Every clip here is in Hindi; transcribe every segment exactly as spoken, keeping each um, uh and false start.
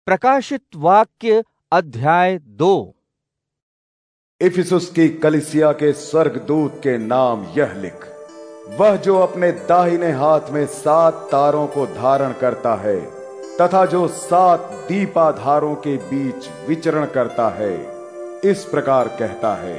प्रकाशित वाक्य अध्याय दो। इफिसुस की कलीसिया के स्वर्गदूत के नाम यह लिख, वह जो अपने दाहिने हाथ में सात तारों को धारण करता है तथा जो सात दीपाधारों के बीच विचरण करता है, इस प्रकार कहता है,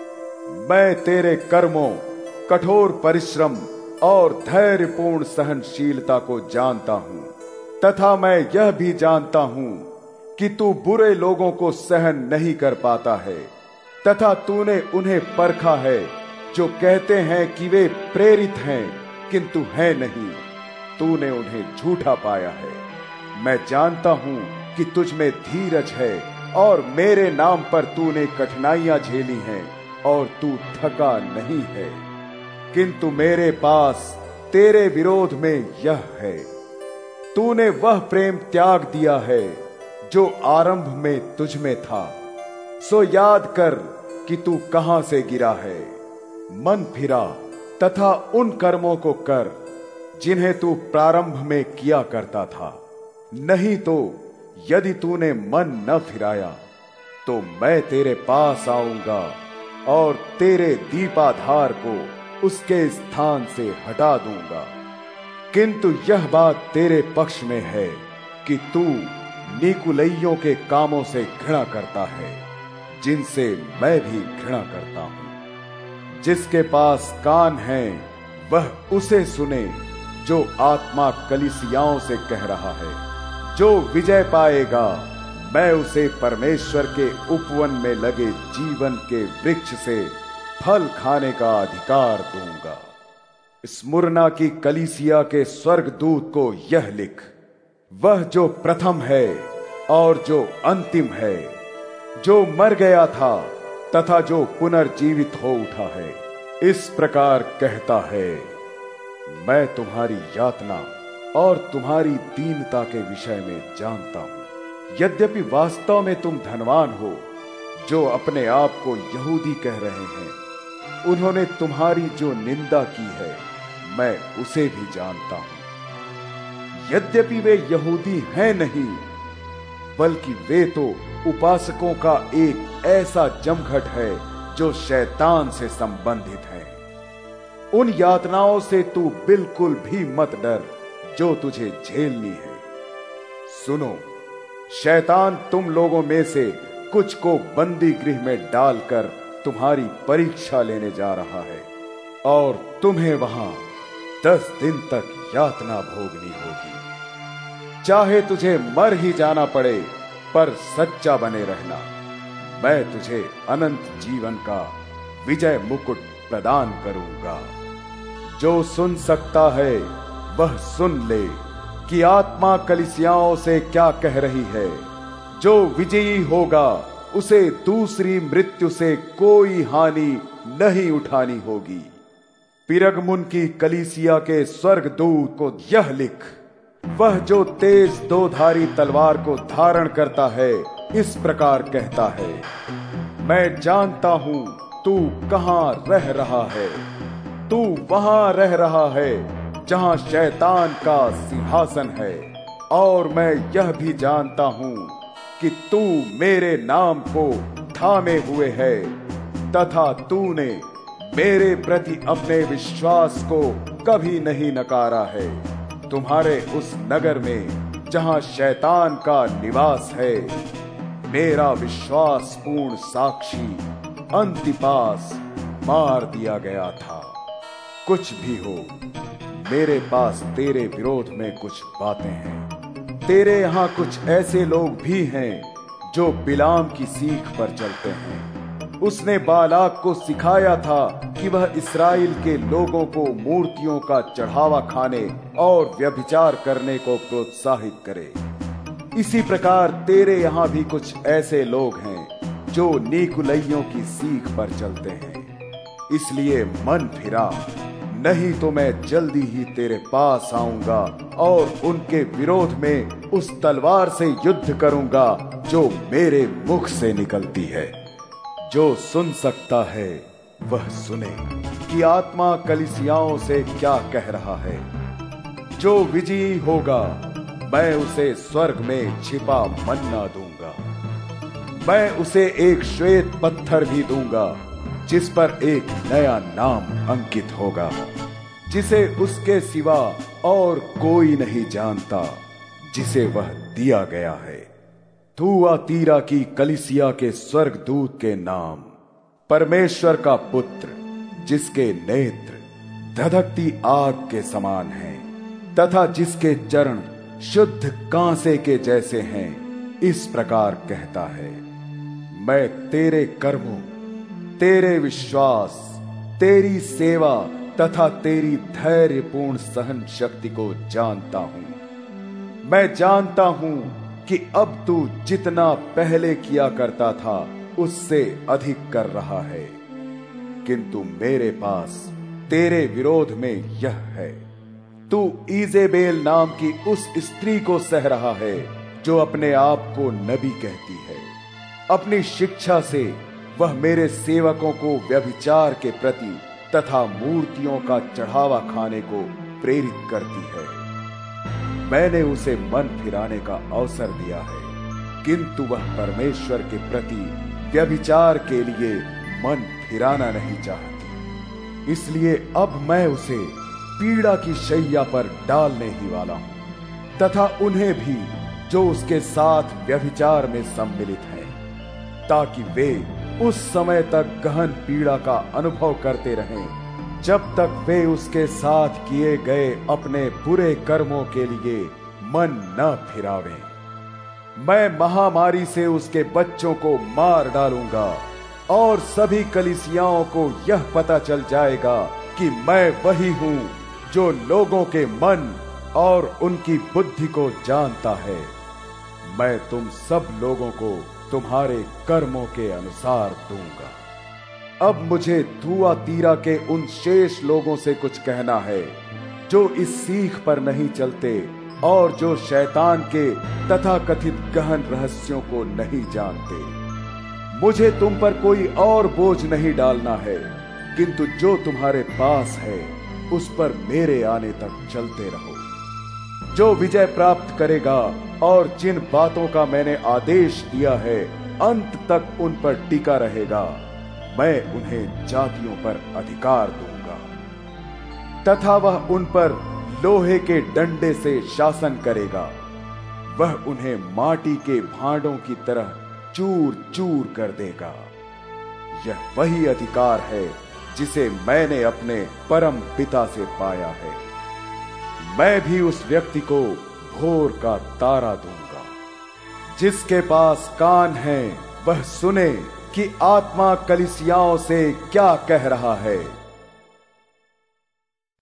मैं तेरे कर्मों, कठोर परिश्रम और धैर्यपूर्ण सहनशीलता को जानता हूं, तथा मैं यह भी जानता हूं कि तू बुरे लोगों को सहन नहीं कर पाता है, तथा तूने उन्हें परखा है जो कहते हैं कि वे प्रेरित हैं, किंतु है नहीं। तूने उन्हें झूठा पाया है। मैं जानता हूं कि तुझ में धीरज है और मेरे नाम पर तूने कठिनाइयां झेली हैं और तू थका नहीं है, किंतु मेरे पास तेरे विरोध में यह है, तूने वह प्रेम त्याग दिया है जो आरंभ में तुझ में था। सो याद कर कि तू कहां से गिरा है, मन फिरा तथा उन कर्मों को कर जिन्हें तू प्रारंभ में किया करता था। नहीं तो यदि तूने मन न फिराया तो मैं तेरे पास आऊंगा और तेरे दीपाधार को उसके स्थान से हटा दूंगा। किंतु यह बात तेरे पक्ष में है कि तू नीकुलइयों के कामों से घृणा करता है, जिनसे मैं भी घृणा करता हूं। जिसके पास कान हैं वह उसे सुने जो आत्मा कलीसियाओं से कह रहा है। जो विजय पाएगा मैं उसे परमेश्वर के उपवन में लगे जीवन के वृक्ष से फल खाने का अधिकार दूंगा। स्मुरना की कलीसिया के स्वर्गदूत को यह लिख, वह जो प्रथम है और जो अंतिम है, जो मर गया था तथा जो पुनर्जीवित हो उठा है, इस प्रकार कहता है, मैं तुम्हारी यातना और तुम्हारी दीनता के विषय में जानता हूं। यद्यपि वास्तव में तुम धनवान हो, जो अपने आप को यहूदी कह रहे हैं, उन्होंने तुम्हारी जो निंदा की है मैं उसे भी जानता हूं। यद्यपि वे यहूदी हैं नहीं, बल्कि वे तो उपासकों का एक ऐसा जमघट है जो शैतान से संबंधित है। उन यातनाओं से तू बिल्कुल भी मत डर जो तुझे झेलनी है। सुनो, शैतान तुम लोगों में से कुछ को बंदी गृह में डालकर तुम्हारी परीक्षा लेने जा रहा है और तुम्हें वहां दस दिन तक यातना भोगनी होगी। चाहे तुझे मर ही जाना पड़े, पर सच्चा बने रहना। मैं तुझे अनंत जीवन का विजय मुकुट प्रदान करूंगा। जो सुन सकता है वह सुन ले कि आत्मा कलीसियाओं से क्या कह रही है। जो विजयी होगा उसे दूसरी मृत्यु से कोई हानि नहीं उठानी होगी। पिरगमुन की कलीसिया के स्वर्गदूत को यह लिख, वह जो तेज दोधारी तलवार को धारण करता है, इस प्रकार कहता है, मैं जानता हूं तू कहां रह रहा है। तू वहां रह रहा है जहां शैतान का सिंहासन है, और मैं यह भी जानता हूं कि तू मेरे नाम को थामे हुए है तथा तूने मेरे प्रति अपने विश्वास को कभी नहीं नकारा है। तुम्हारे उस नगर में जहां शैतान का निवास है, मेरा विश्वास पूर्ण साक्षी अंतिपास मार दिया गया था। कुछ भी हो, मेरे पास तेरे विरोध में कुछ बातें हैं। तेरे यहां कुछ ऐसे लोग भी हैं जो बिलाम की सीख पर चलते हैं। उसने बालाक को सिखाया था कि वह इस्राएल के लोगों को मूर्तियों का चढ़ावा खाने और व्यभिचार करने को प्रोत्साहित करे। इसी प्रकार तेरे यहां भी कुछ ऐसे लोग हैं जो नीकुलइयों की सीख पर चलते हैं। इसलिए मन फिरा, नहीं तो मैं जल्दी ही तेरे पास आऊंगा और उनके विरोध में उस तलवार से युद्ध करूंगा जो मेरे मुख से निकलती है। जो सुन सकता है वह सुने कि आत्मा कलीसियाओं से क्या कह रहा है। जो विजयी होगा मैं उसे स्वर्ग में छिपा मन्ना दूंगा। मैं उसे एक श्वेत पत्थर भी दूंगा जिस पर एक नया नाम अंकित होगा, जिसे उसके सिवा और कोई नहीं जानता, जिसे वह दिया गया है। थुआतीरा की कलीसिया के स्वर्गदूत के नाम, परमेश्वर का पुत्र, जिसके नेत्र धधकती आग के समान हैं तथा जिसके चरण शुद्ध कांसे के जैसे हैं, इस प्रकार कहता है, मैं तेरे कर्मों, तेरे विश्वास, तेरी सेवा तथा तेरी धैर्यपूर्ण सहन शक्ति को जानता हूं। मैं जानता हूं कि अब तू जितना पहले किया करता था उससे अधिक कर रहा है, किंतु मेरे पास तेरे विरोध में यह है, तू इजेबेल नाम की उस स्त्री को सह रहा है जो अपने आप को नबी कहती है। अपनी शिक्षा से वह मेरे सेवकों को व्यभिचार के प्रति तथा मूर्तियों का चढ़ावा खाने को प्रेरित करती है। मैंने उसे मन फिराने का अवसर दिया है, किंतु वह परमेश्वर के प्रति व्यभिचार के लिए मन फिराना नहीं चाहती। इसलिए अब मैं उसे पीड़ा की शैया पर डालने ही वाला हूं, तथा उन्हें भी जो उसके साथ व्यभिचार में सम्मिलित हैं, ताकि वे उस समय तक गहन पीड़ा का अनुभव करते रहें जब तक वे उसके साथ किए गए अपने बुरे कर्मों के लिए मन न फिरावें। मैं महामारी से उसके बच्चों को मार डालूंगा और सभी कलीसियाओं को यह पता चल जाएगा कि मैं वही हूं जो लोगों के मन और उनकी बुद्धि को जानता है। मैं तुम सब लोगों को तुम्हारे कर्मों के अनुसार दूंगा। अब मुझे थुआतीरा के उन शेष लोगों से कुछ कहना है जो इस सीख पर नहीं चलते और जो शैतान के तथा कथित गहन रहस्यों को नहीं जानते। मुझे तुम पर कोई और बोझ नहीं डालना है, किंतु जो तुम्हारे पास है उस पर मेरे आने तक चलते रहो। जो विजय प्राप्त करेगा और जिन बातों का मैंने आदेश दिया है अंत तक उन पर टिका रहेगा, मैं उन्हें जातियों पर अधिकार दूंगा तथा वह उन पर लोहे के डंडे से शासन करेगा। वह उन्हें माटी के भांडों की तरह चूर चूर कर देगा। यह वही अधिकार है जिसे मैंने अपने परम पिता से पाया है। मैं भी उस व्यक्ति को भोर का तारा दूंगा। जिसके पास कान है वह सुने कि आत्मा कलीसियाओं से क्या कह रहा है।